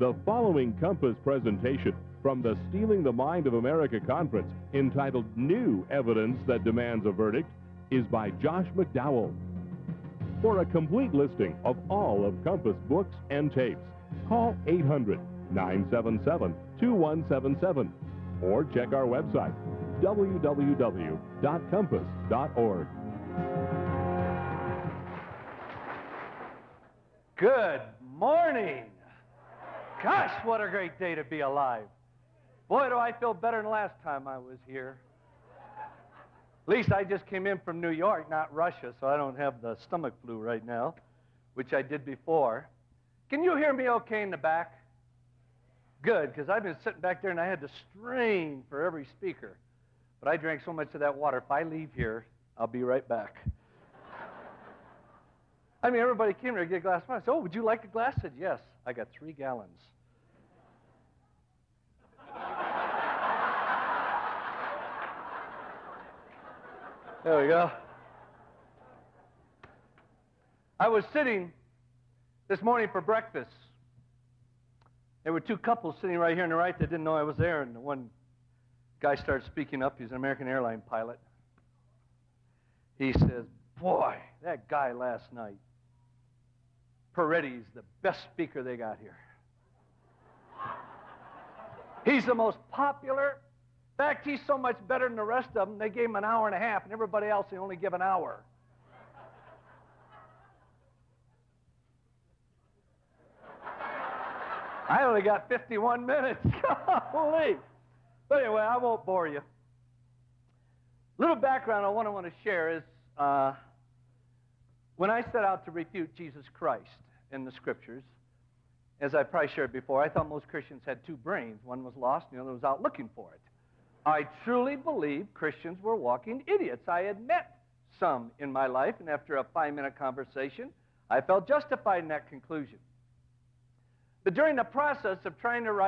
The following Compass presentation from the Stealing the Mind of America conference, entitled New Evidence That Demands a Verdict, is by Josh McDowell. For a complete listing of all of Compass books and tapes, call 800-977-2177 or check our website, www.compass.org. Good morning. Gosh, what a great day to be alive. Boy, do I feel better than last time I was here. At least I just came in from New York, not Russia, so I don't have the stomach flu right now, which I did before. Can you hear me okay in the back? Good, because I've been sitting back there and I had to strain for every speaker. But I drank so much of that water, if I leave here, I'll be right back. I mean, everybody came here to get a glass of water. I said, oh, would you like a glass? I said, yes. I got 3 gallons. There we go. I was sitting this morning for breakfast. There were 2 couples sitting right here on the right that didn't know I was there, and one guy started speaking up. He's an American airline pilot. He says, boy, that guy last night, Peretti's the best speaker they got here. He's the most popular. In fact, he's so much better than the rest of them, they gave him an hour and a half, and everybody else, they only give an hour. I only got 51 minutes. Holy. But anyway, I won't bore you. Little background on what I want to share is when I set out to refute Jesus Christ in the Scriptures, as I probably shared before, I thought most Christians had 2 brains. One was lost, and the other was out looking for it. I truly believe Christians were walking idiots. I had met some in my life, and after a 5-minute conversation, I felt justified in that conclusion. But during the process of trying to write